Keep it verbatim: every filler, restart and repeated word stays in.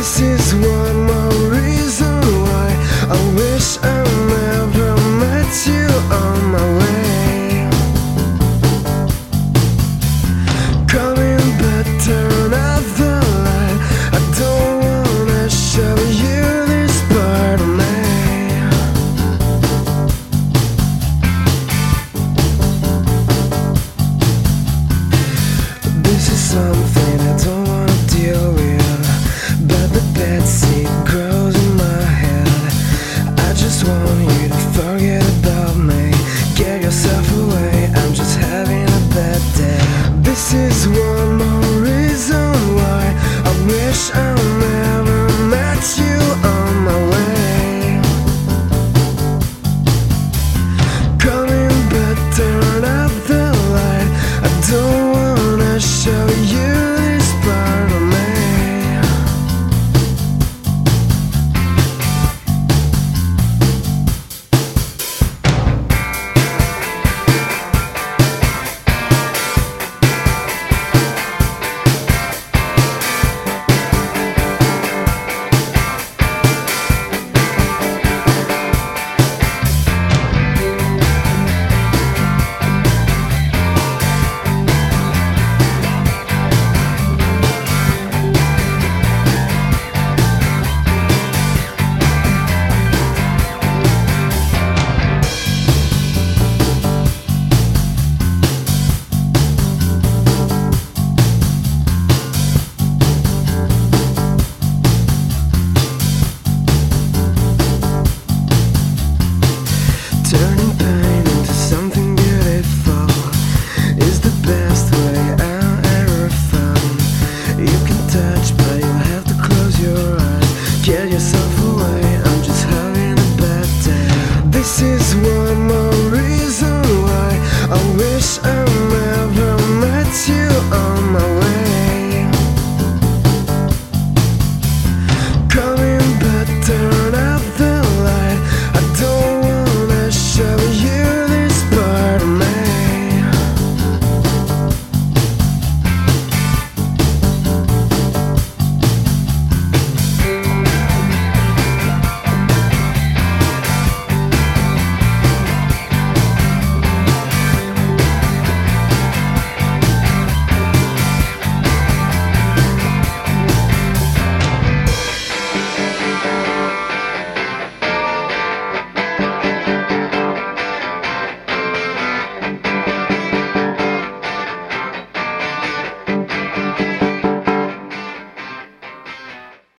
This is one more reason why I wish I never met you on my way. Coming back, turn off the light. I don't wanna show you this part of me. This is something I don't wanna deal with, but the bad seed grows in my head. I just want you to forget about me. Get yourself away, I'm just having a bad day. This is one more reason why I wish I